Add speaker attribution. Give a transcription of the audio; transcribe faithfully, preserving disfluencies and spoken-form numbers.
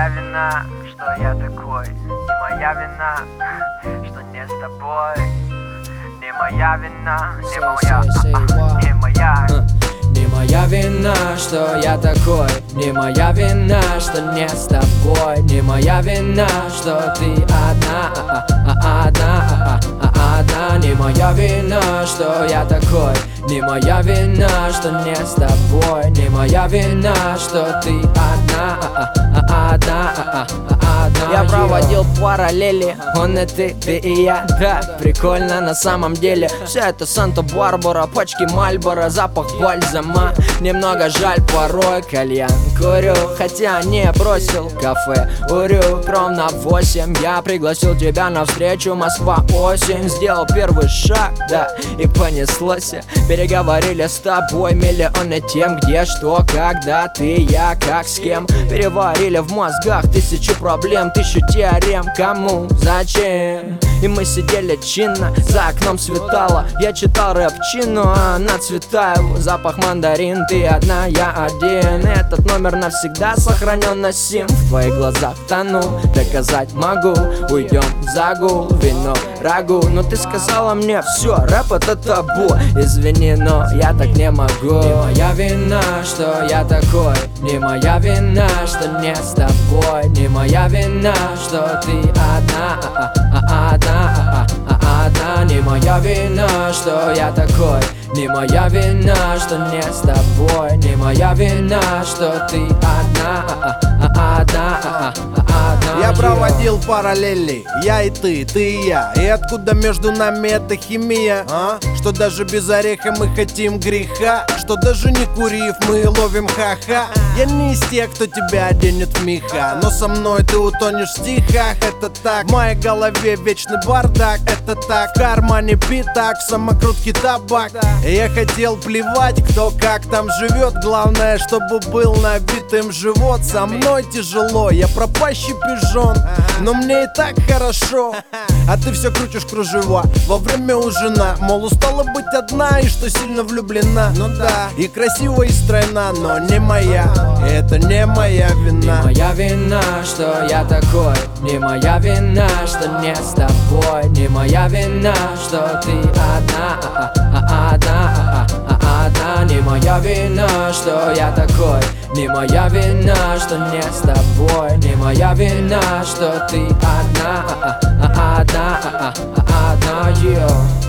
Speaker 1: моя вина, что я такой. Не моя вина, что не с тобой. Не моя вина, не моя, не моя.
Speaker 2: Не моя вина, что я такой. Не моя вина, что не с тобой. Не моя вина, что ты одна, а, а, одна, а, а, одна. Не моя вина, что я такой. Не моя вина, что не с тобой. Не моя вина, что ты одна, а, а, одна, а, а, одна. Я проводил параллели, он и ты, ты и я. Да, прикольно на самом деле. Все это Санта-Барбара, пачки Мальборо, запах бальзама. Немного жаль порой, кальян курю, хотя не бросил кафе урюк. Ровно в восемь я пригласил тебя на встречу. Москва осень, сделал первый шаг, да, и понеслось. Переговорили с тобой миллионы тем, где, что, когда, ты, я, как, с кем. Переварили в мозгах тысячу проблем, тысячу теорем, кому, зачем. И мы сидели чинно, за окном светало. Я читал рэп-чину, а она Цветаеву. Запах мандарин, ты одна, я один. Этот номер навсегда сохранен на сим. В твоих глазах тону, доказать могу. Уйдем в загул, вино, рагу. Но ты сказала мне, все, рэп это табу. Извини, но я так не могу. Не моя вина, что я такой. Не моя вина, что не с тобой. Не моя вина, что ты одна, а, а, одна, а, а, одна. Не моя вина, что я такой. Не моя вина, что не с тобой. Не моя вина, что ты одна, а, а, одна, а, а, одна.
Speaker 3: Я проводил параллели, я и ты, ты и я. И откуда между нами эта химия, а? Что даже без ореха мы хотим греха. Что даже не курив мы ловим ха-ха. Я не из тех, кто тебя оденет в меха. Но со мной ты утонешь в стихах, это так. В моей голове вечный бардак, это так. В кармане пятак, в самокрутке табак. И я хотел плевать, кто как там живет. Главное, чтобы был набитым живот. Со мной тяжело, я пропащий пижон, но мне и так хорошо. А ты все крутишь кружева во время ужина. Мол, устала быть одна и что сильно влюблена. Ну да, и красива, и стройна, но не моя. И это не моя вина.
Speaker 2: Не моя вина, что я такой. Не моя вина, что не с тобой. Не моя вина, что ты одна, а, а, одна, а, а, одна. Не моя вина, что я такой. Не моя вина, что не с тобой. Не моя вина, что ты одна, а, а, одна, а, а, одна, yeah.